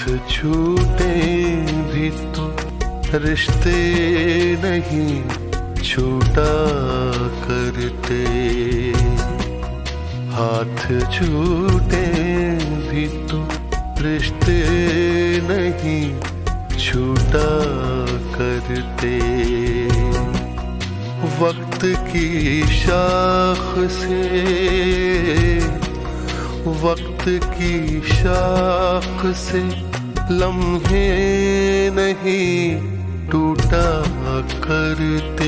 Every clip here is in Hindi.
छूटे भी तो रिश्ते नहीं छूटा करते। हाथ छूटे भी तो रिश्ते नहीं छूटा करते। वक्त की शाख से, वक्त की शाख से लम्हे नहीं टूटा करते।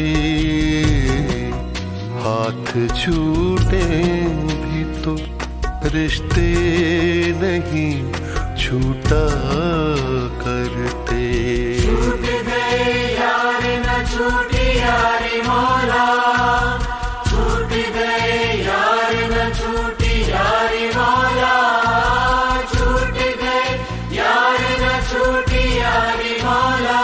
हाथ छूटे भी तो रिश्ते नहीं छूटा करते। छूट गए यार न छूटी यारी मौला, छूट गए यार न छूटी यारी मौला, छूट गए यार न छूटी यारी मौला।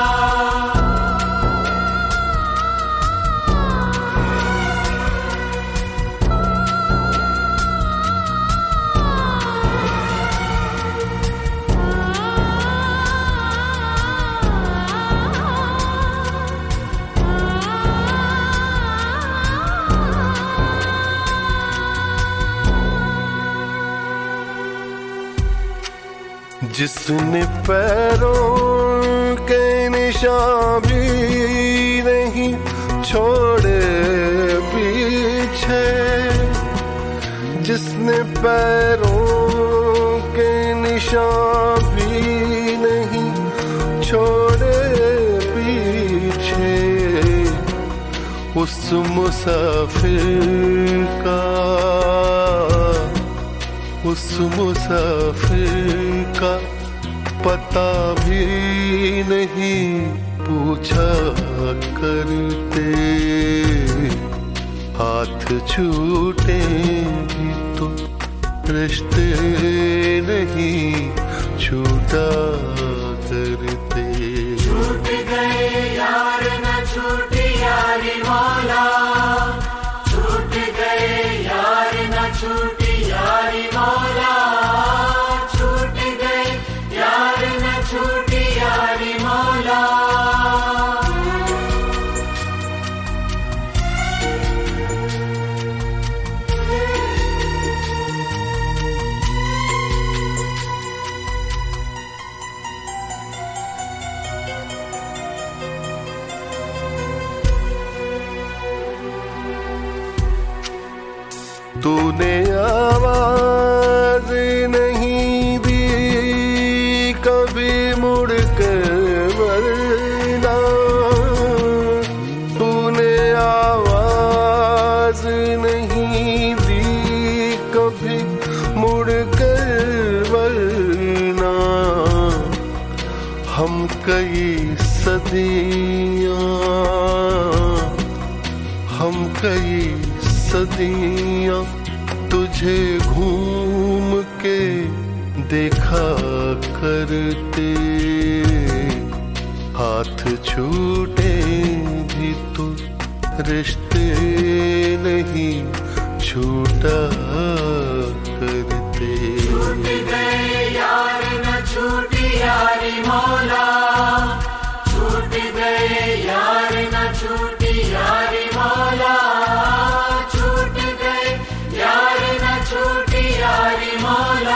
जिसने पैरों के निशान भी नहीं छोड़े पीछे, जिसने पैरों के निशान भी नहीं छोड़े पीछे, उस मुसाफिर का, उस मुसाफिर का पता भी नहीं पूछा करते। हाथ छूटे भी तो रिश्ते नहीं छूटा करते। छूट गए यार न छूटी यारी मौला, छूट गए यार न छूटी यारी मौला, छूट गए यार न छूटी यारी मौला। तूने आवाज नहीं दी कभी मुड़ कर वरना, तूने आवाज नहीं दी कभी मुड़ कर वरना। हम कई सदियां, हम कई सदियां तुझे घूम के देखा करते। हाथ छूटे भी तो रिश्ते नहीं छूटा करते। छूट गए यार न छूटी यारी मौला, छूट गए यार न छूटी यारी मौला, छूट गए यार न छूटी यारी मौला।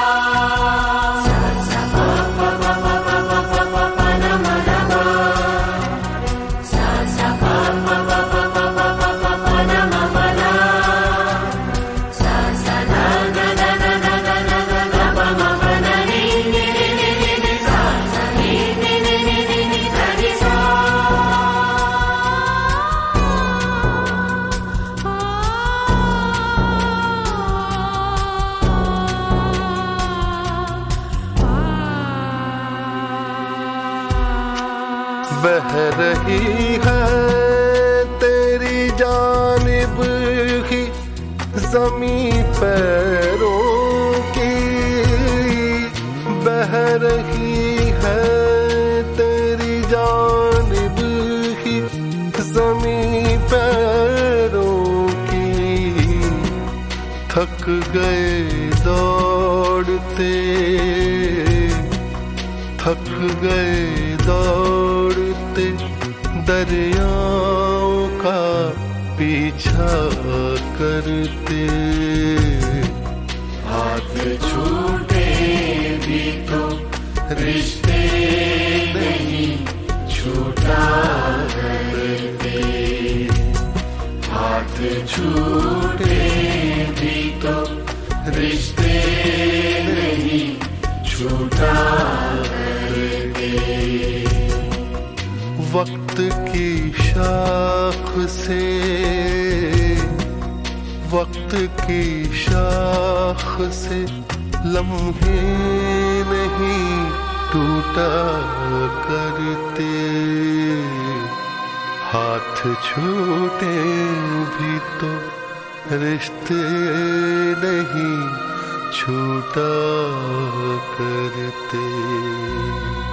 बह रही है तेरी जानिब ही ज़मीं पैरों की, बह रही है तेरी जानिब ही ज़मीं पैरों की। थक गए दौड़ते, गए दौड़ते दरियाओं का पीछा करते। हाथ छूटे भी तो रिश्ते नहीं छूटा करते। हाथ छूटे भी तो रिश्ते नहीं छूटा करते। वक्त की शाख से, वक्त की शाख से लम्हे नहीं टूटा करते। हाथ छूटे भी तो रिश्ते नहीं छूटा करते।